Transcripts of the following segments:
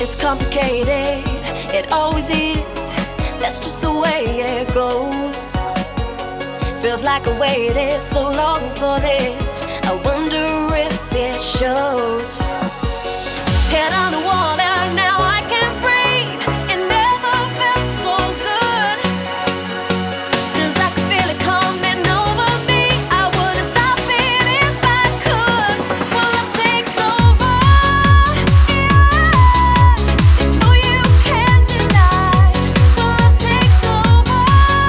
complicated, it always is. That's just the way it goes. Feels like I waited so long for this. I wonder if it shows. Head on the water, now I can't breathe. It never felt so good. 'Cause I could feel it coming over me. I wouldn't stop it if I could. Well, it takes over, yeah. You know you can't deny. Well, it takes over,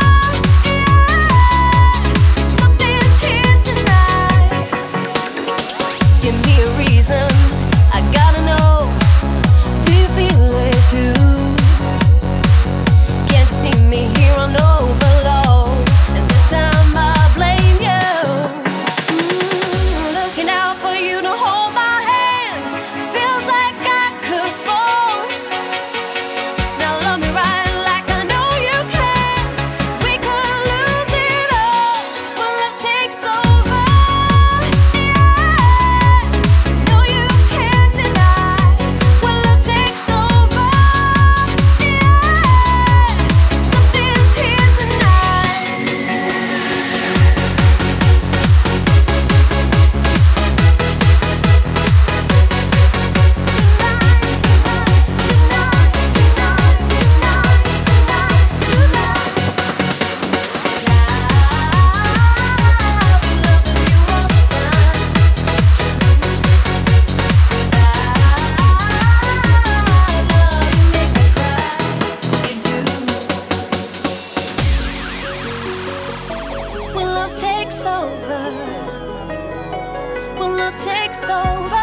yeah. Something's here tonight. Give me a reason, I gotta know. Do you feel it too? Can't you see me here on overload? And this time I blame you. Looking out for you to hold my hand. Feels like I could fall. Now love me right like I know you can. We could lose it all. Well, it takes over, yeah. No, you can't deny. Well, it takes over, yeah. Something's here tonight. Well, love takes over. Well, love takes over.